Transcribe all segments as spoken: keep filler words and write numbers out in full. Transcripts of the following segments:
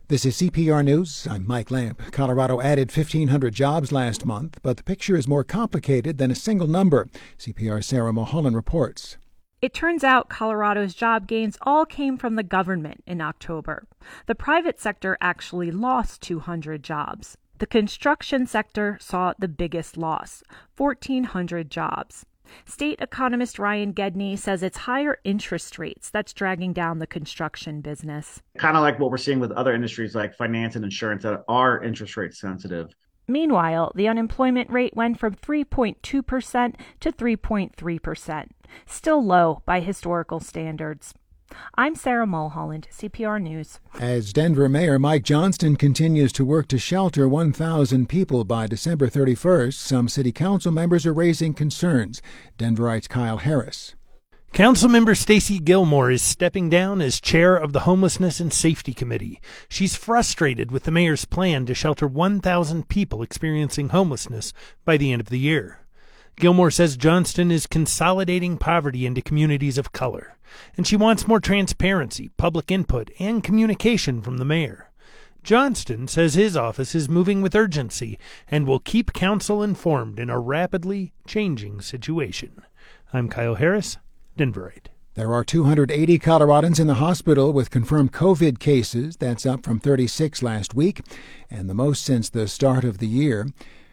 This is C P R News. I'm Mike Lamp. Colorado added fifteen hundred jobs last month, but the picture is more complicated than a single number. C P R's Sarah Mulholland reports. It turns out Colorado's job gains all came from the government in October. The private sector actually lost two hundred jobs. The construction sector saw the biggest loss, fourteen hundred jobs. State economist Ryan Gedney says it's higher interest rates that's dragging down the construction business. Kind of like what we're seeing with other industries like finance and insurance that are interest rate sensitive. Meanwhile, the unemployment rate went from three point two percent to three point three percent, still low by historical standards. I'm Sarah Mulholland, C P R News. As Denver Mayor Mike Johnston continues to work to shelter one thousand people by December thirty-first, some city council members are raising concerns. Denverite's Kyle Harris. Councilmember Stacey Gilmore is stepping down as chair of the Homelessness and Safety Committee. She's frustrated with the mayor's plan to shelter one thousand people experiencing homelessness by the end of the year. Gilmore says Johnston is consolidating poverty into communities of color, and she wants more transparency, public input, and communication from the mayor. Johnston says his office is moving with urgency and will keep council informed in a rapidly changing situation. I'm Kyle Harris, Denverite. There are two hundred eighty Coloradans in the hospital with confirmed COVID cases. That's up from thirty-six last week, and the most since the start of the year.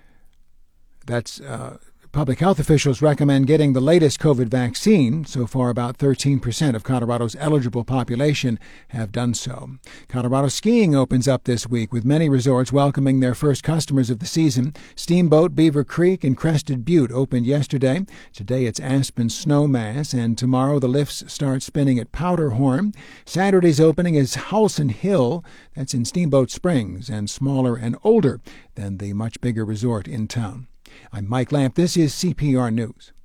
That's uh, Public health officials recommend getting the latest COVID vaccine. So far, about thirteen percent of Colorado's eligible population have done so. Colorado skiing opens up this week, with many resorts welcoming their first customers of the season. Steamboat, Beaver Creek, and Crested Butte opened yesterday. Today it's Aspen Snowmass, and tomorrow the lifts start spinning at Powderhorn. Saturday's opening is Howelson Hill. That's in Steamboat Springs, and smaller and older than the much bigger resort in town. I'm Mike Lamp. This is C P R News.